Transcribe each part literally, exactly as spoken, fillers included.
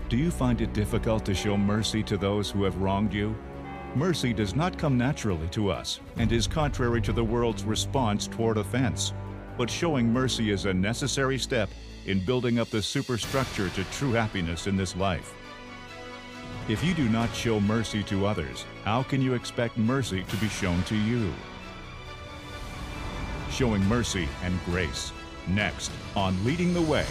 Do you find it difficult to show mercy to those who have wronged you? Mercy does not come naturally to us and is contrary to the world's response toward offense. But showing mercy is a necessary step in building up the superstructure to true happiness in this life. If you do not show mercy to others, how can you expect mercy to be shown to you? Showing mercy and grace. Next on Leading the Way.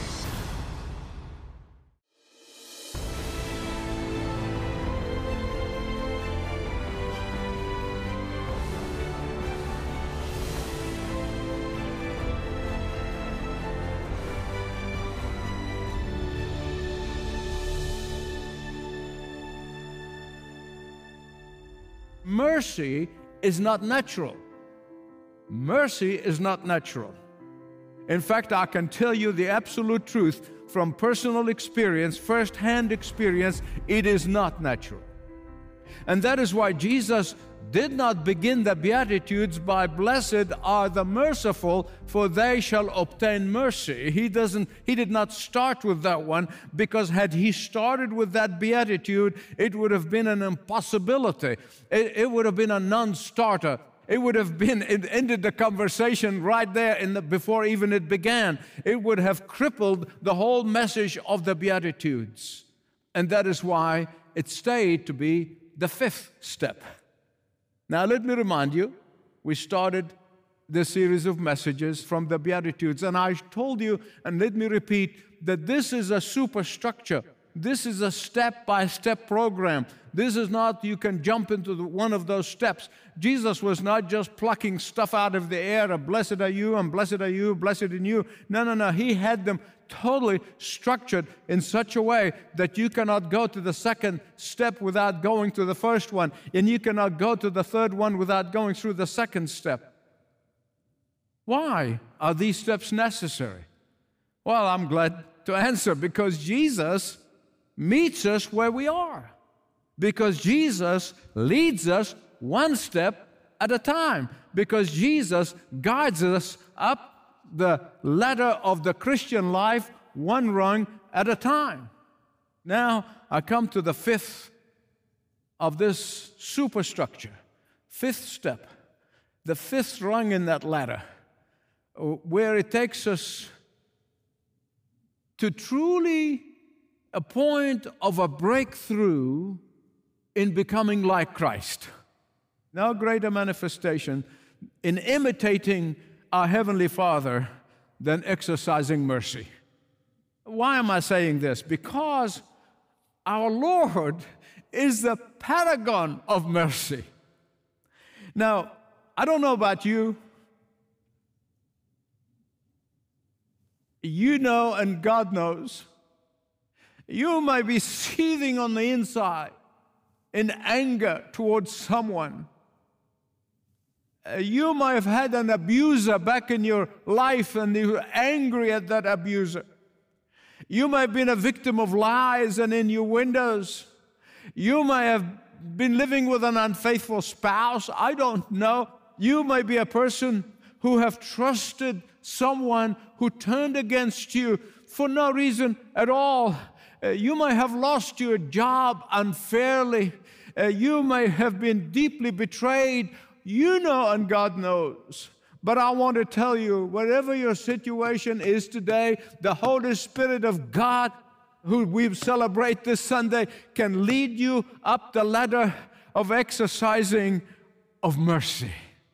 Mercy is not natural. Mercy is not natural. In fact, I can tell you the absolute truth from personal experience, first-hand experience, it is not natural. And that is why Jesus did not begin the Beatitudes by "Blessed are the merciful, for they shall obtain mercy." He doesn't, he did not start with that one, because had he started with that Beatitude, it would have been an impossibility. It, it would have been a non-starter. It would have been, it ended the conversation right there in the, before even it began. It would have crippled the whole message of the Beatitudes. And that is why it stayed to be the fifth step. Now let me remind you, we started this series of messages from the Beatitudes, and I told you, and let me repeat, that this is a superstructure. This is a step-by-step program. This is not you can jump into the, one of those steps. Jesus was not just plucking stuff out of the air, of "Blessed are you," and "Blessed are you," "Blessed in you." No, no, no. He had them totally structured in such a way that you cannot go to the second step without going to the first one, and you cannot go to the third one without going through the second step. Why are these steps necessary? Well, I'm glad to answer, because Jesus meets us where we are. Because Jesus leads us one step at a time. Because Jesus guides us up the ladder of the Christian life one rung at a time. Now, I come to the fifth of this superstructure, fifth step, the fifth rung in that ladder, where it takes us to truly a point of a breakthrough in becoming like Christ. No greater manifestation in imitating our Heavenly Father than exercising mercy. Why am I saying this? Because our Lord is the paragon of mercy. Now, I don't know about you. You know, and God knows, you may be seething on the inside in anger towards someone. Uh, you might have had an abuser back in your life and you're angry at that abuser. You might have been a victim of lies and in your windows. You may have been living with an unfaithful spouse. I don't know. You may be a person who have trusted someone who turned against you for no reason at all. Uh, you may have lost your job unfairly. Uh, you may have been deeply betrayed. You know, and God knows. But I want to tell you, whatever your situation is today, the Holy Spirit of God, who we celebrate this Sunday, can lead you up the ladder of exercising of mercy.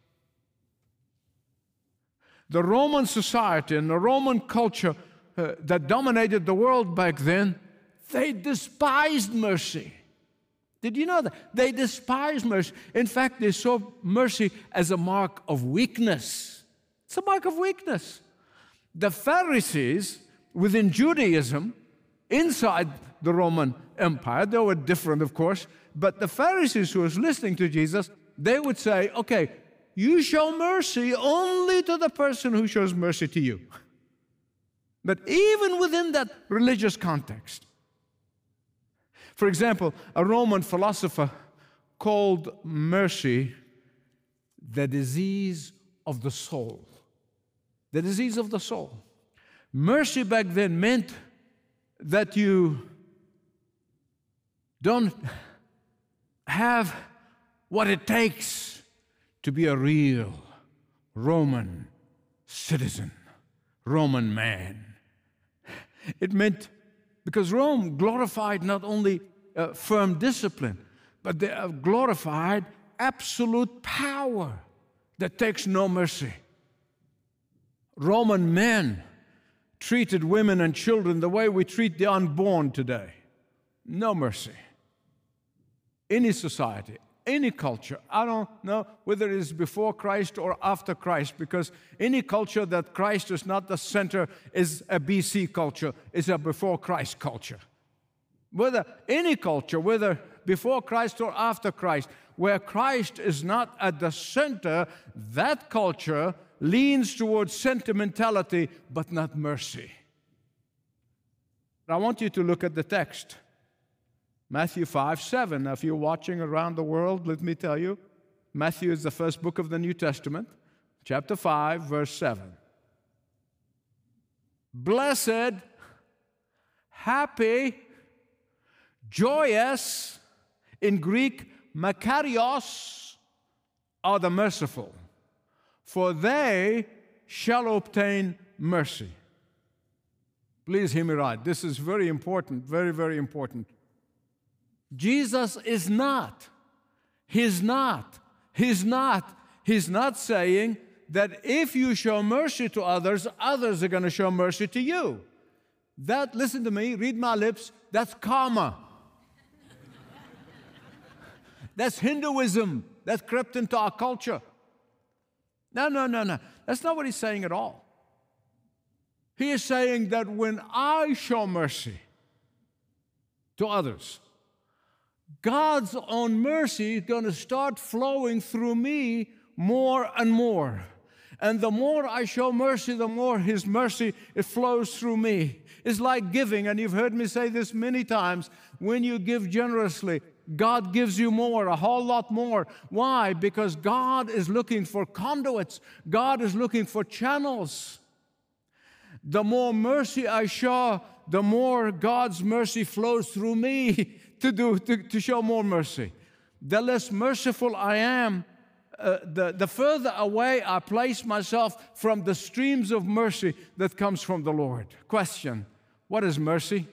The Roman society and the Roman culture uh, that dominated the world back then, they despised mercy. Did you know that? They despised mercy. In fact, they saw mercy as a mark of weakness. It's a mark of weakness. The Pharisees within Judaism, inside the Roman Empire, they were different, of course, but the Pharisees who was listening to Jesus, they would say, okay, you show mercy only to the person who shows mercy to you. But even within that religious context, for example, a Roman philosopher called mercy the disease of the soul. The disease of the soul. Mercy back then meant that you don't have what it takes to be a real Roman citizen, Roman man. It meant, because Rome glorified not only uh, firm discipline, but they have glorified absolute power that takes no mercy. Roman men treated women and children the way we treat the unborn today. No mercy. Any society, any culture, I don't know whether it is before Christ or after Christ, because any culture that Christ is not the center is a B C culture, is a before Christ culture. Whether any culture, whether before Christ or after Christ, where Christ is not at the center, that culture leans towards sentimentality, but not mercy. I want you to look at the text. Matthew five, seven. Now, if you're watching around the world, let me tell you, Matthew is the first book of the New Testament, chapter five, verse seven. Blessed, happy, joyous, in Greek, makarios, are the merciful, for they shall obtain mercy. Please hear me right. This is very important, very, very important. Jesus is not, he's not, he's not, he's not saying that if you show mercy to others, others are going to show mercy to you. That, listen to me, read my lips, that's karma. That's Hinduism. That's crept into our culture. No, no, no, no. That's not what he's saying at all. He is saying that when I show mercy to others, God's own mercy is going to start flowing through me more and more. And the more I show mercy, the more His mercy, it flows through me. It's like giving, and you've heard me say this many times. When you give generously, God gives you more, a whole lot more. Why? Because God is looking for conduits. God is looking for channels. The more mercy I show, the more God's mercy flows through me to do to, to show more mercy. The less merciful I am, uh, the, the further away I place myself from the streams of mercy that comes from the Lord. Question: what is mercy?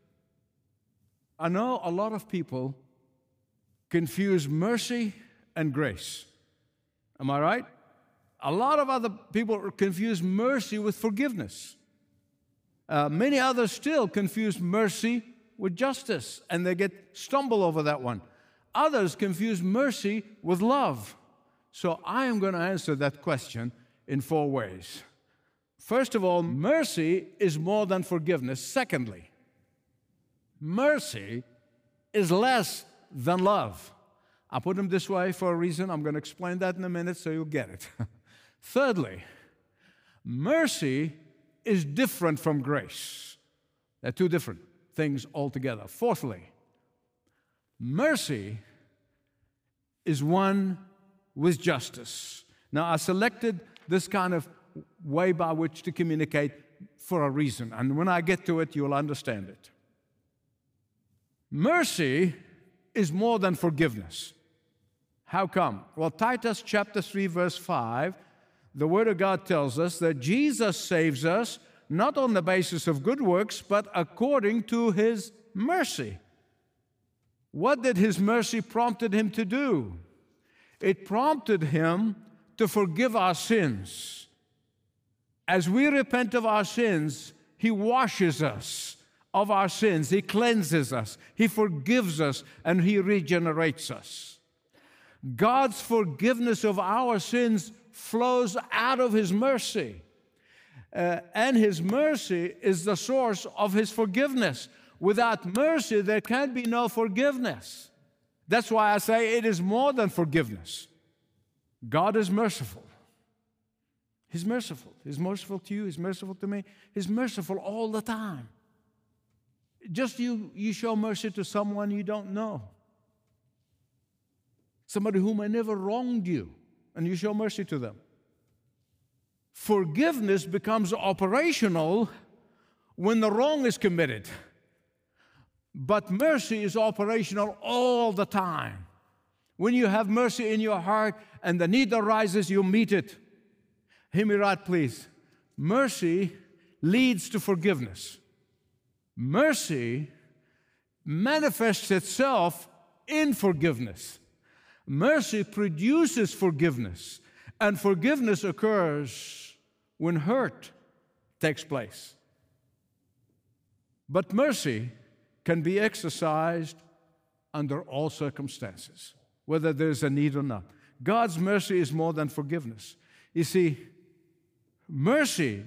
I know a lot of people confuse mercy and grace. Am I right? A lot of other people confuse mercy with forgiveness. Uh, many others still confuse mercy with justice, and they get stumble over that one. Others confuse mercy with love. So I am going to answer that question in four ways. First of all, mercy is more than forgiveness. Secondly, mercy is less than love. I put them this way for a reason. I'm going to explain that in a minute so you'll get it. Thirdly, mercy is different from grace. They're two different things altogether. Fourthly, mercy is one with justice. Now, I selected this kind of way by which to communicate for a reason, and when I get to it, you'll understand it. Mercy is more than forgiveness. How come? Well, Titus chapter three, verse five, the Word of God tells us that Jesus saves us not on the basis of good works, but according to His mercy. What did His mercy prompted Him to do? It prompted Him to forgive our sins. As we repent of our sins, He washes us of our sins. He cleanses us. He forgives us, and He regenerates us. God's forgiveness of our sins flows out of His mercy. Uh, and His mercy is the source of His forgiveness. Without mercy, there can be no forgiveness. That's why I say it is more than forgiveness. God is merciful. He's merciful. He's merciful to you. He's merciful to me. He's merciful all the time. Just you, you show mercy to someone you don't know. Somebody whom I never wronged you, and you show mercy to them. Forgiveness becomes operational when the wrong is committed. But mercy is operational all the time. When you have mercy in your heart and the need arises, you meet it. Hear me right, please. Mercy leads to forgiveness. Mercy manifests itself in forgiveness. Mercy produces forgiveness, and forgiveness occurs when hurt takes place. But mercy can be exercised under all circumstances, whether there's a need or not. God's mercy is more than forgiveness. You see, mercy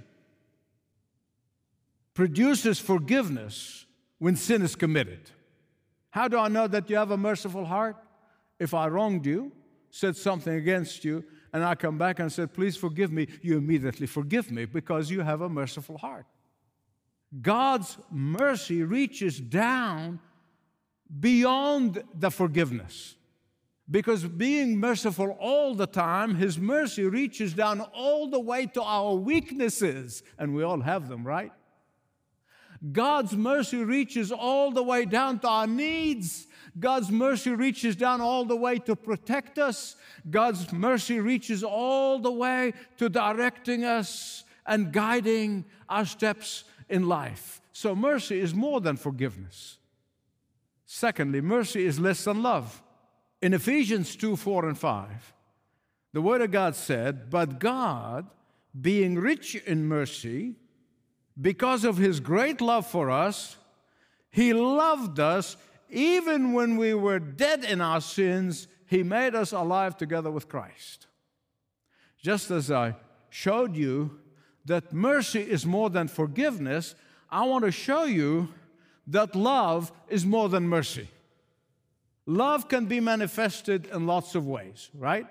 produces forgiveness when sin is committed. How do I know that you have a merciful heart? If I wronged you, said something against you, and I come back and said, please forgive me, you immediately forgive me because you have a merciful heart. God's mercy reaches down beyond the forgiveness. Because being merciful all the time, His mercy reaches down all the way to our weaknesses, and we all have them, right? God's mercy reaches all the way down to our needs. God's mercy reaches down all the way to protect us. God's mercy reaches all the way to directing us and guiding our steps in life. So mercy is more than forgiveness. Secondly, mercy is less than love. In Ephesians two, four, and five, the Word of God said, "But God, being rich in mercy, because of His great love for us, He loved us even when we were dead in our sins. He made us alive together with Christ." Just as I showed you that mercy is more than forgiveness, I want to show you that love is more than mercy. Love can be manifested in lots of ways, right?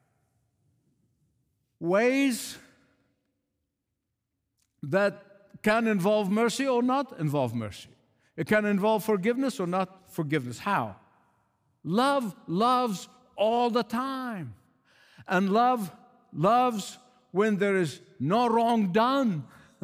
Ways that can involve mercy or not involve mercy. It can involve forgiveness or not forgiveness. How? Love loves all the time. And love loves when there is no wrong done.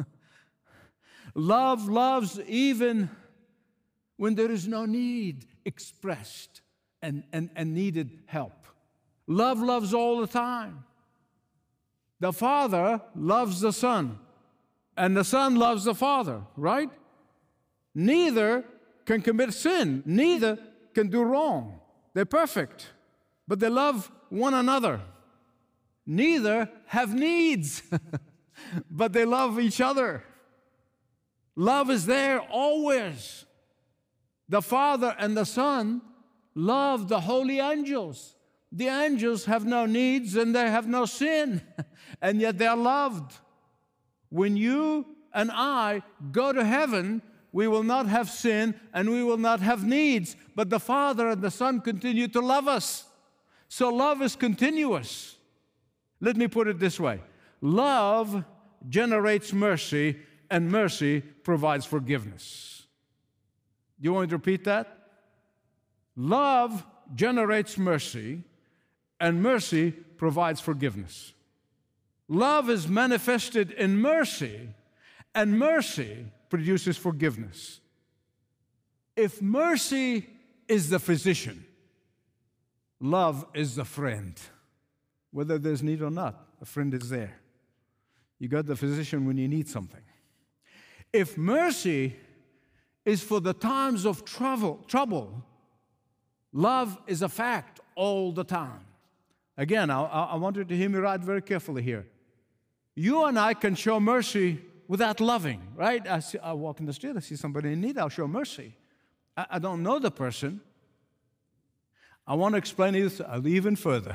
Love loves even when there is no need expressed and, and, and needed help. Love loves all the time. The Father loves the Son, and the Son loves the Father, right? Neither can commit sin. Neither can do wrong. They're perfect, but they love one another. Neither have needs, but they love each other. Love is there always. The Father and the Son love the holy angels. The angels have no needs and they have no sin, and yet they're loved. When you and I go to heaven, we will not have sin and we will not have needs, but the Father and the Son continue to love us. So love is continuous. Let me put it this way. Love generates mercy, and mercy provides forgiveness. Do you want me to repeat that? Love generates mercy, and mercy provides forgiveness. Love is manifested in mercy, and mercy produces forgiveness. If mercy is the physician, love is the friend. Whether there's need or not, a friend is there. You got the physician when you need something. If mercy is for the times of trouble, trouble, love is a fact all the time. Again, I, I want you to hear me right very carefully here. You and I can show mercy without loving, right? I, see, I walk in the street, I see somebody in need, I'll show mercy. I, I don't know the person. I want to explain this even further.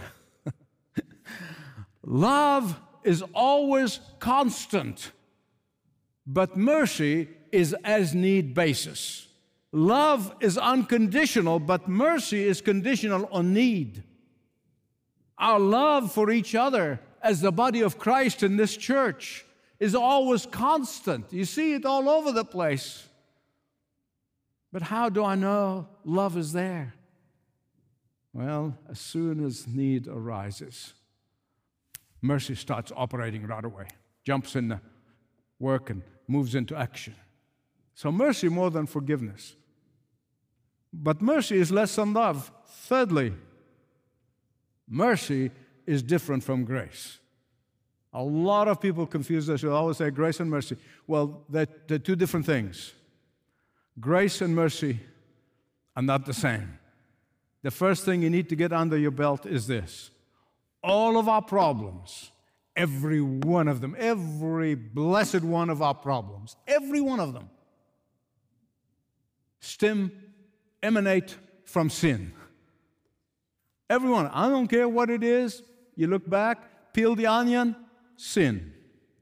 Love is always constant, but mercy is as need basis. Love is unconditional, but mercy is conditional on need. Our love for each other as the body of Christ in this church is always constant. You see it all over the place. But how do I know love is there? Well, as soon as need arises, mercy starts operating right away, jumps in the work and moves into action. So mercy more than forgiveness. But mercy is less than love. Thirdly, mercy is different from grace. A lot of people confuse this. They'll always say grace and mercy. Well, they're, they're two different things. Grace and mercy are not the same. The first thing you need to get under your belt is this. All of our problems, every one of them, every blessed one of our problems, every one of them, stem, emanate from sin. Everyone, I don't care what it is. You look back, peel the onion, sin.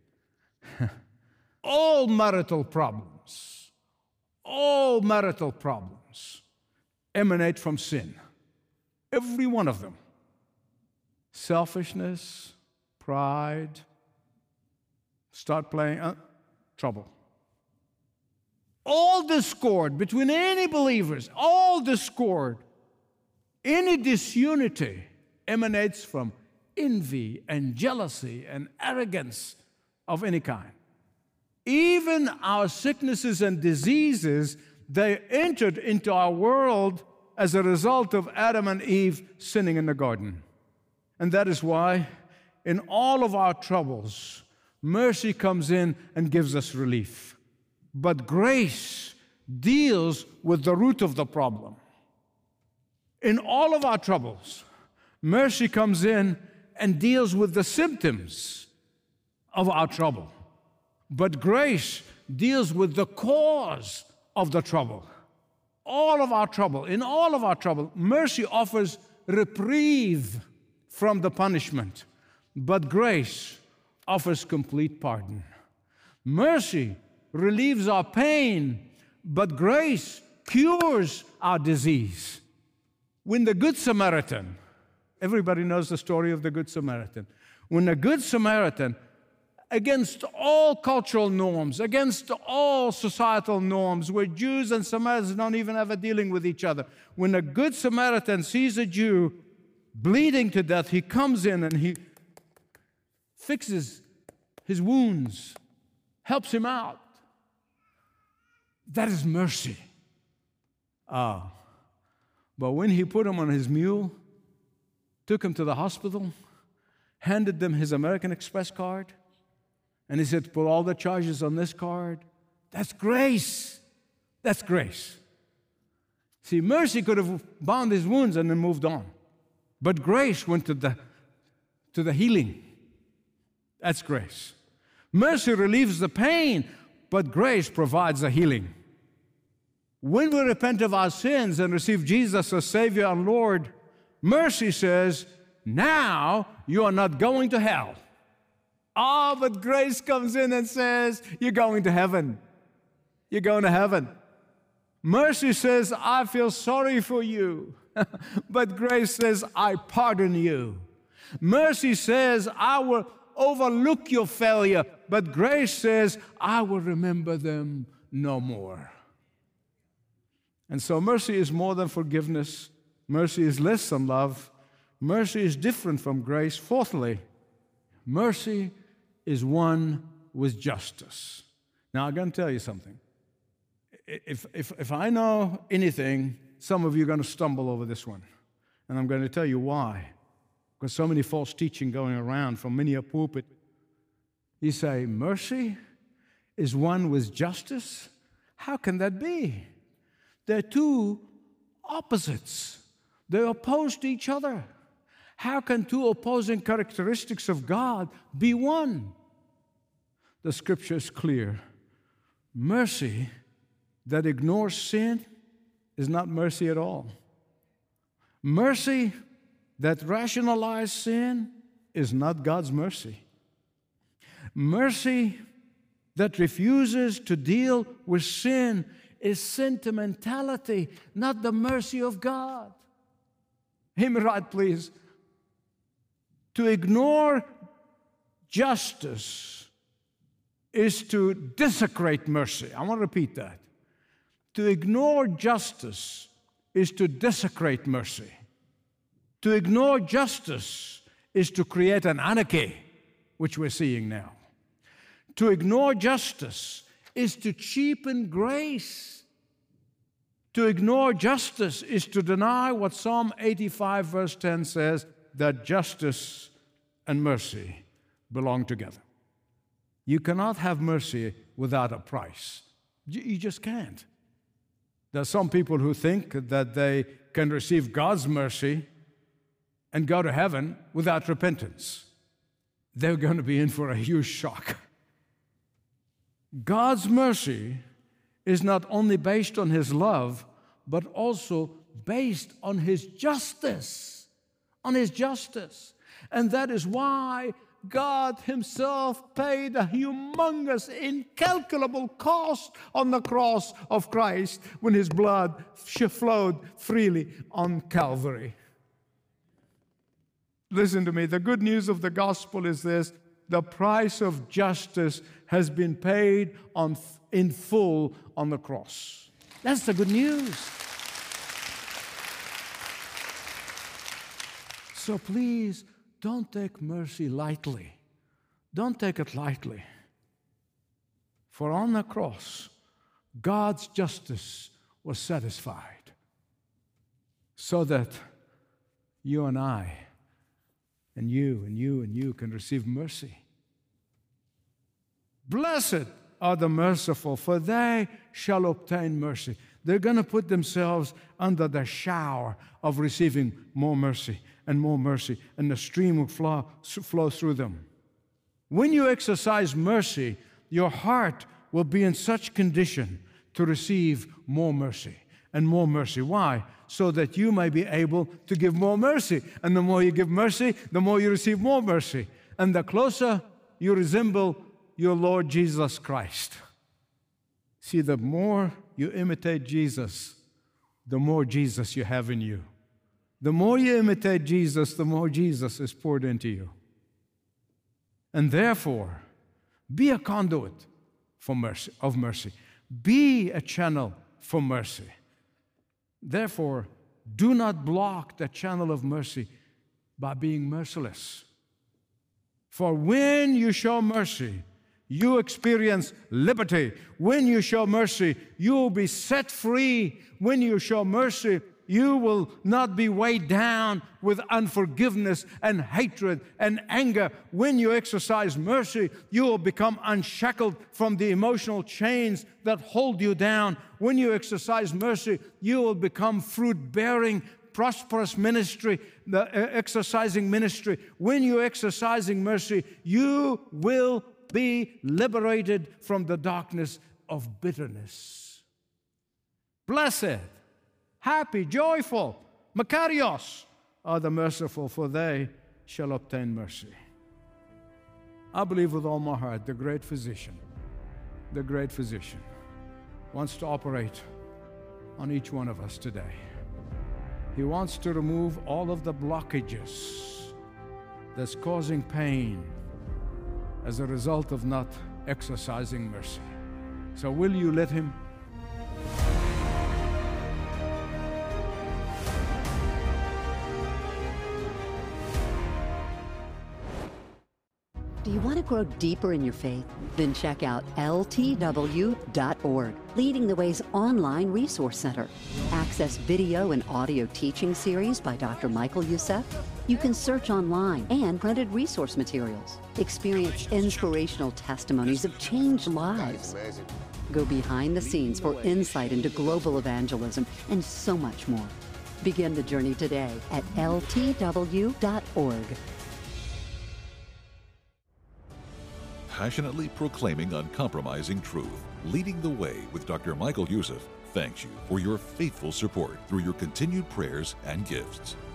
All marital problems, all marital problems emanate from sin. Every one of them. Selfishness, pride, start playing, uh, trouble. All discord between any believers, all discord, any disunity emanates from envy and jealousy and arrogance of any kind. Even our sicknesses and diseases, they entered into our world as a result of Adam and Eve sinning in the garden. And that is why in all of our troubles, mercy comes in and gives us relief. But grace deals with the root of the problem. In all of our troubles, mercy comes in and deals with the symptoms of our trouble. But grace deals with the cause of the trouble. All of our trouble, in all of our trouble, mercy offers reprieve from the punishment, but grace offers complete pardon. Mercy relieves our pain, but grace cures our disease. When the Good Samaritan, everybody knows the story of the Good Samaritan, when the Good Samaritan, against all cultural norms, against all societal norms, where Jews and Samaritans don't even have a dealing with each other, when a Good Samaritan sees a Jew bleeding to death, he comes in and he fixes his wounds, helps him out. That is mercy. Ah. But when he put him on his mule, took him to the hospital, handed them his American Express card, and he said, put all the charges on this card. That's grace. That's grace. See, mercy could have bound his wounds and then moved on. But grace went to the, to the healing. That's grace. Mercy relieves the pain, but grace provides the healing. When we repent of our sins and receive Jesus as Savior and Lord, mercy says, now you are not going to hell. Ah, oh, but grace comes in and says, you're going to heaven. You're going to heaven. Mercy says, I feel sorry for you. But grace says, I pardon you. Mercy says, I will overlook your failure. But grace says, I will remember them no more. And so mercy is more than forgiveness. Mercy is less than love. Mercy is different from grace. Fourthly, mercy is one with justice. Now, I'm going to tell you something. If, if, if I know anything, some of you are going to stumble over this one. And I'm going to tell you why. Because so many false teaching going around from many a pulpit. You say, mercy is one with justice? How can that be? They're two opposites. They're opposed to each other. How can two opposing characteristics of God be one? The Scripture is clear. Mercy that ignores sin is not mercy at all. Mercy that rationalizes sin is not God's mercy. Mercy that refuses to deal with sin is sentimentality, not the mercy of God. Hear me right, please. To ignore justice is to desecrate mercy. I want to repeat that. To ignore justice is to desecrate mercy. To ignore justice is to create an anarchy, which we're seeing now. To ignore justice is to cheapen grace. To To ignore justice is to deny what Psalm eighty-five verse ten says, that justice and mercy belong together. You cannot have mercy without a price. You just can't. There are some people who think that they can receive God's mercy and go to heaven without repentance. They're going to be in for a huge shock. God's mercy is not only based on His love, but also based on His justice, on His justice. And that is why God Himself paid a humongous, incalculable cost on the cross of Christ when His blood flowed freely on Calvary. Listen to me, the good news of the gospel is this: the price of justice has been paid on, in full on the cross. That's the good news. So please, don't take mercy lightly. Don't take it lightly. For on the cross, God's justice was satisfied so that you and I and you and you and you can receive mercy. Blessed are the merciful, for they shall obtain mercy. They're going to put themselves under the shower of receiving more mercy and more mercy, and the stream will flow, flow through them. When you exercise mercy, your heart will be in such condition to receive more mercy and more mercy. Why? So that you may be able to give more mercy. And the more you give mercy, the more you receive more mercy. And the closer you resemble your Lord Jesus Christ. See, the more you imitate Jesus, the more Jesus you have in you. The more you imitate Jesus, the more Jesus is poured into you. And therefore, be a conduit for mercy, of mercy. Be a channel for mercy. Therefore, do not block the channel of mercy by being merciless. For when you show mercy, you experience liberty. When you show mercy, you will be set free. When you show mercy, you will not be weighed down with unforgiveness and hatred and anger. When you exercise mercy, you will become unshackled from the emotional chains that hold you down. When you exercise mercy, you will become fruit-bearing, prosperous ministry, the uh, exercising ministry. When you're exercising mercy, you will be liberated from the darkness of bitterness. Blessed, happy, joyful, Makarios are the merciful, for they shall obtain mercy. I believe with all my heart the great physician, the great physician wants to operate on each one of us today. He wants to remove all of the blockages that's causing pain as a result of not exercising mercy. So will you let Him? Do you want to grow deeper in your faith? Then check out L T W dot org, Leading the Way's online resource center. Access video and audio teaching series by Doctor Michael Youssef. You can search online and printed resource materials. Experience inspirational testimonies of changed lives. Go behind the scenes for insight into global evangelism and so much more. Begin the journey today at L T W dot org. Passionately proclaiming uncompromising truth, Leading the Way with Doctor Michael Youssef thanks you for your faithful support through your continued prayers and gifts.